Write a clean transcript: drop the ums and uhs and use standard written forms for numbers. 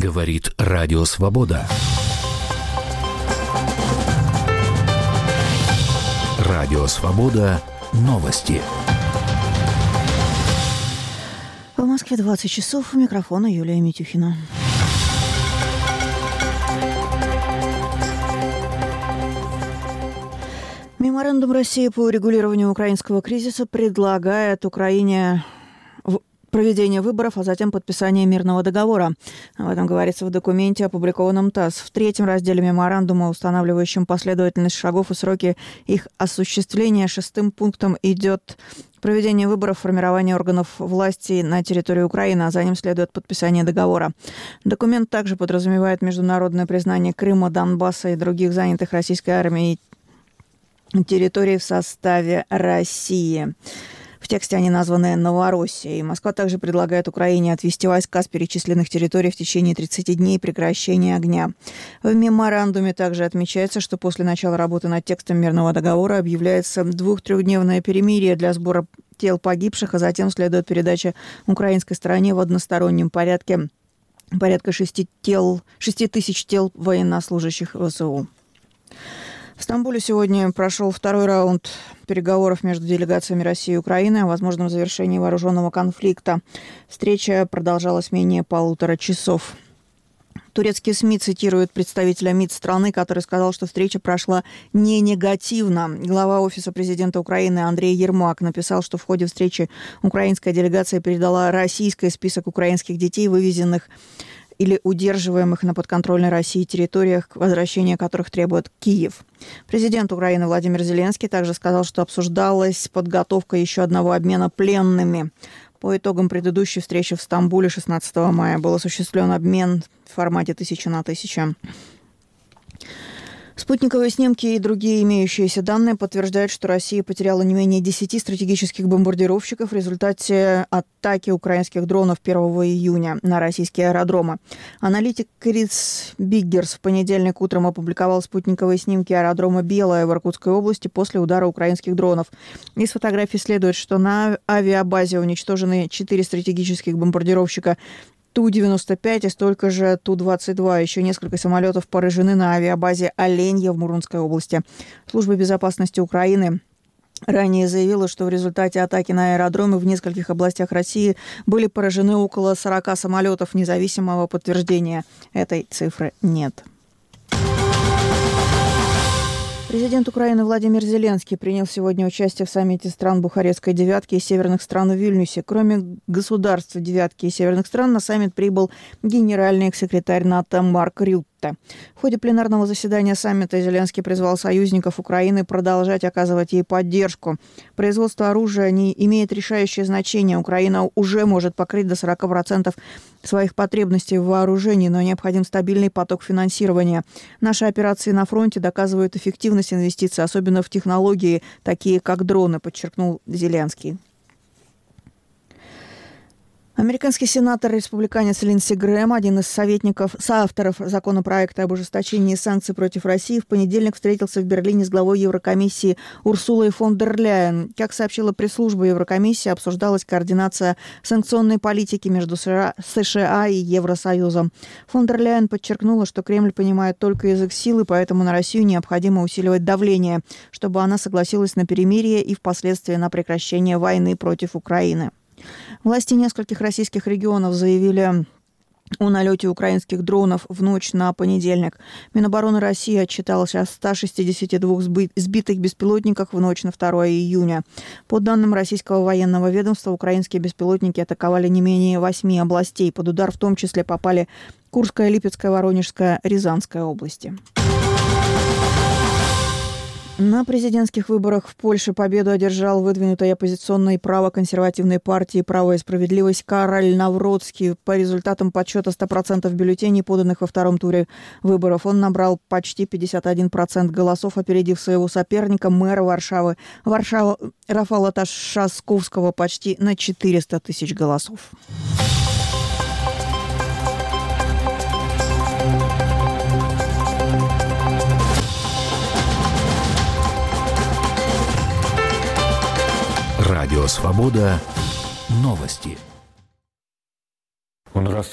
Говорит Радио Свобода. Радио Свобода. Новости. В Москве 20 часов. У микрофона Юлия Митюхина. Меморандум России по урегулированию украинского кризиса предлагает Украине проведение выборов, а затем подписание мирного договора. Об этом говорится в документе, опубликованном ТАСС. В третьем разделе меморандума, устанавливающем последовательность шагов и сроки их осуществления, 6-м пунктом идет проведение выборов, формирование органов власти на территории Украины, а за ним следует подписание договора. Документ также подразумевает международное признание Крыма, Донбасса и других занятых российской армией территорий в составе России. В тексте они названы Новороссией. Москва также предлагает Украине отвести войска с перечисленных территорий в течение 30 дней прекращения огня. В меморандуме также отмечается, что после начала работы над текстом мирного договора объявляется 2-3-дневное перемирие для сбора тел погибших, а затем следует передача украинской стороне в одностороннем порядке порядка 6 тысяч тел военнослужащих ВСУ. В Стамбуле сегодня прошел второй раунд переговоров между делегациями России и Украины о возможном завершении вооруженного конфликта. Встреча продолжалась менее 1,5 часов. Турецкие СМИ цитируют представителя МИД страны, который сказал, что встреча прошла не негативно. Глава Офиса президента Украины Андрей Ермак написал, что в ходе встречи украинская делегация передала российский список украинских детей, вывезенных или удерживаемых на подконтрольной России территориях, возвращения которых требует Киев. Президент Украины Владимир Зеленский также сказал, что обсуждалась подготовка еще одного обмена пленными. По итогам предыдущей встречи в Стамбуле 16 мая был осуществлен обмен в формате 1000 на 1000. Спутниковые снимки и другие имеющиеся данные подтверждают, что Россия потеряла не менее 10 стратегических бомбардировщиков в результате атаки украинских дронов 1 июня на российские аэродромы. Аналитик Крис Биггерс в понедельник утром опубликовал спутниковые снимки аэродрома Белая в Иркутской области после удара украинских дронов. Из фотографий следует, что на авиабазе уничтожены 4 стратегических бомбардировщика Ту-95 и столько же Ту-22. Еще несколько самолетов поражены на авиабазе Оленья в Мурманской области. Служба безопасности Украины ранее заявила, что в результате атаки на аэродромы в нескольких областях России были поражены около 40 самолетов. Независимого подтверждения этой цифры нет. Президент Украины Владимир Зеленский принял сегодня участие в саммите стран Бухарестской девятки и северных стран в Вильнюсе. Кроме государств девятки и северных стран, на саммит прибыл генеральный секретарь НАТО Марк Рютте. В ходе пленарного заседания саммита Зеленский призвал союзников Украины продолжать оказывать ей поддержку. Производство оружия не имеет решающее значение. Украина уже может покрыть до 40% своих потребностей в вооружении, но необходим стабильный поток финансирования. Наши операции на фронте доказывают эффективность инвестиций, особенно в технологии, такие как дроны, подчеркнул Зеленский. Американский сенатор-республиканец Линдси Грэм, один из соавторов законопроекта об ужесточении санкций против России, в понедельник встретился в Берлине с главой Еврокомиссии Урсулой фон дер Ляйен. Как сообщила пресс-служба Еврокомиссии, обсуждалась координация санкционной политики между США и Евросоюзом. Фон дер Ляйен подчеркнула, что Кремль понимает только язык силы, поэтому на Россию необходимо усиливать давление, чтобы она согласилась на перемирие и впоследствии на прекращение войны против Украины. Власти нескольких российских регионов заявили о налете украинских дронов в ночь на понедельник. Минобороны России отчиталась о 162 сбитых беспилотниках в ночь на 2 июня. По данным российского военного ведомства, украинские беспилотники атаковали не менее 8 областей. Под удар в том числе попали Курская, Липецкая, Воронежская, Рязанская области. На президентских выборах в Польше победу одержал выдвинутой оппозиционной правоконсервативной партии «Право и справедливость» Кароль Навроцкий. По результатам подсчета 100% бюллетеней, поданных во втором туре выборов, он набрал почти 51% голосов, опередив своего соперника, мэра Варшавы Рафала Трzaskowskiego почти на 400 тысяч голосов. Радио Свобода. Новости. Он раз